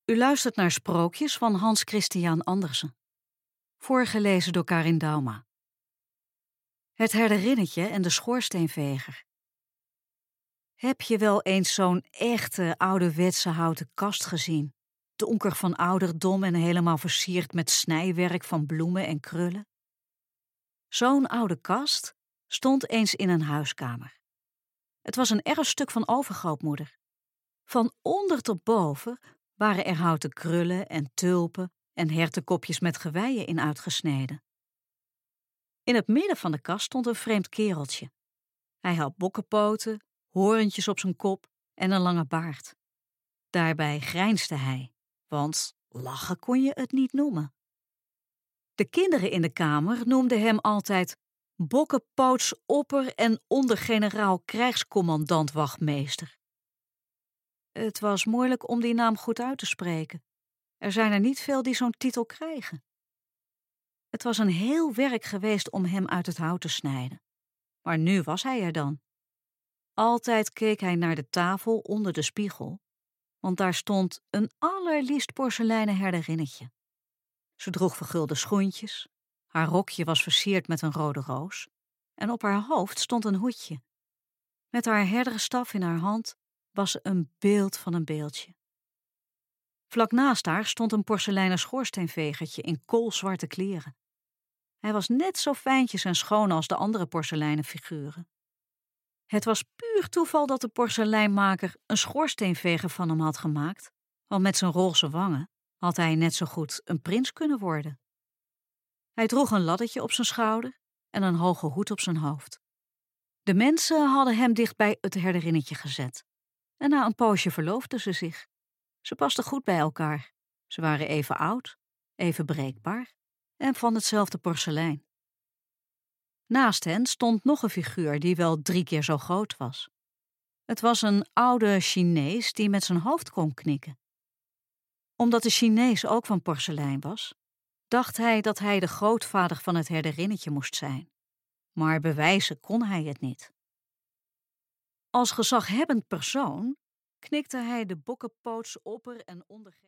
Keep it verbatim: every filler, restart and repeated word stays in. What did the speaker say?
U luistert naar Sprookjes van Hans Christian Andersen. Voorgelezen door Karin Dauma. Het herderinnetje en de schoorsteenveger. Heb je wel eens zo'n echte ouderwetse houten kast gezien? Donker van ouderdom en helemaal versierd met snijwerk van bloemen en krullen? Zo'n oude kast stond eens in een huiskamer. Het was een erfstuk van overgrootmoeder. Van onder tot boven waren er houten krullen en tulpen en hertenkopjes met geweien in uitgesneden. In het midden van de kast stond een vreemd kereltje. Hij had bokkenpoten, hoorntjes op zijn kop en een lange baard. Daarbij grijnsde hij, want lachen kon je het niet noemen. De kinderen in de kamer noemden hem altijd bokkenpootsopper en ondergeneraal krijgscommandant-wachtmeester. Het was moeilijk om die naam goed uit te spreken. Er zijn er niet veel die zo'n titel krijgen. Het was een heel werk geweest om hem uit het hout te snijden. Maar nu was hij er dan. Altijd keek hij naar de tafel onder de spiegel, want daar stond een allerliefst porseleinen herderinnetje. Ze droeg vergulde schoentjes, haar rokje was versierd met een rode roos en op haar hoofd stond een hoedje. Met haar herdersstaf in haar hand was ze een beeld van een beeldje. Vlak naast haar stond een porseleinen schoorsteenvegertje in koolzwarte kleren. Hij was net zo fijntjes en schoon als de andere porseleinen figuren. Het was puur toeval dat de porseleinmaker een schoorsteenveger van hem had gemaakt, want met zijn roze wangen had hij net zo goed een prins kunnen worden. Hij droeg een laddertje op zijn schouder en een hoge hoed op zijn hoofd. De mensen hadden hem dicht bij het herderinnetje gezet. En na een poosje verloofden ze zich. Ze pasten goed bij elkaar. Ze waren even oud, even breekbaar en van hetzelfde porselein. Naast hen stond nog een figuur die wel drie keer zo groot was. Het was een oude Chinees die met zijn hoofd kon knikken. Omdat de Chinees ook van porselein was, dacht hij dat hij de grootvader van het herderinnetje moest zijn. Maar bewijzen kon hij het niet. Als gezaghebbend persoon knikte hij de bokkenpootsopper en onderge